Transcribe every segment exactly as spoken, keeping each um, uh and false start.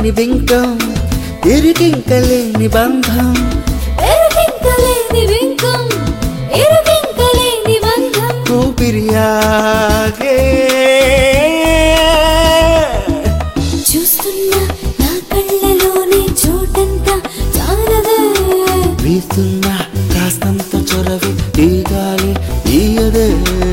లేని బింకం ఇరుకింకలేని బంధం ఎరుకింకలేని బింకం ఇరుకింకలేని బంధం ఊపిరియాగే చూస్తున్నా నా కళ్ళలోని చోటంతా చాలదే వీస్తున్నా కాస్తంత చొరవి ఈ గాలి ఈయదే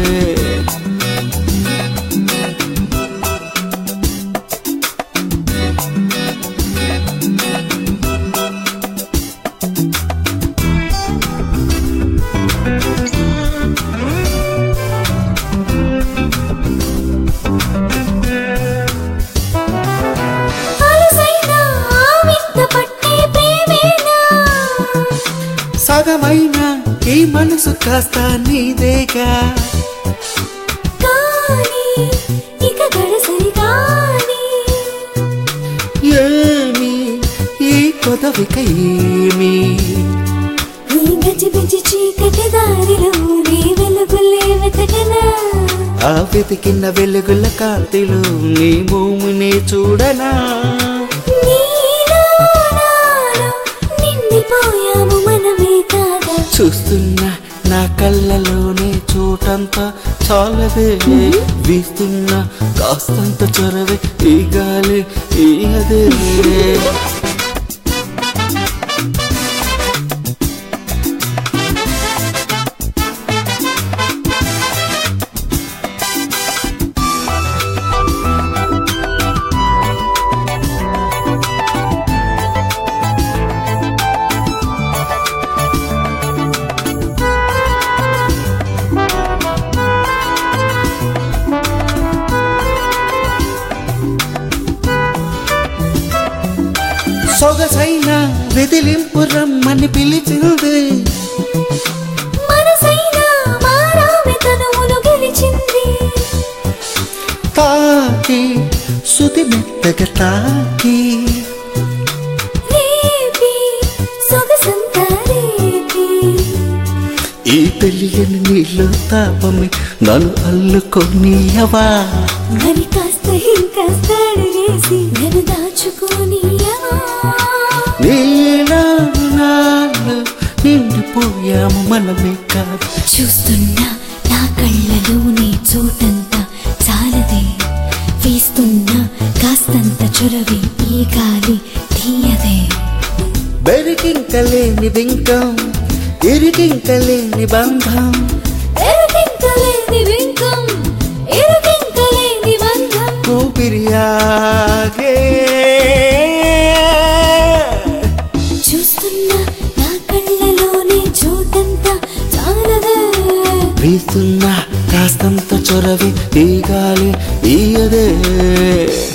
సగమైన ఈ మనసు కాస్త నీదేగా కానీ ఇక గడసరి కానీ ఏమి ఈ కొదవిక ఏమి ఈ గజిబిజి చీకటి దారిలో నీ వెలుగులే వెతకనా ఆ వెతికిన వెలుగుల కాంతిలో నీ భూమిని చూడనా నిండిపోయాము మనమే కాదా చూస్తున్నా నా కళ్ళలోనే చోటంతా చాలదే వీస్తున్నా కాస్తంత చొరవే ఈ గాలి ఈయదే సొగసైన వెదిలింపు రమ్మని పిలిచింది మనసైన మారామె తనువును గెలిచింది తాకి సుతి మెత్తగా తాకి రేపి సొగసంతా రేపి ఈ తెలియని నీళ్ళు తాపమి నన్ను అల్లుకొనియవా మరి కాస్త ఇంకాస్త అడిగేసి నన్ను దాచుకోనియవా నీనాలు నిండిపోయాము మనమే కాదు చూస్తున్నా నా కళ్ళలోని చోటంతా చాలదే వీస్తున్నా కాస్తంత చొరవి ఈ గాలి తీయదే బెరికింకలేని బింకం ఇరుకింకలేని బంధం ఎరుకింకలేని బింకం ఇరుకింకలేని బంధం ఊపిరియాగే చూస్తున్నా నా కళ్ళలోని చోటంతా చాలదే వీస్తున్నా కాస్తంత చొరవి ఈ గాలి ఈయదే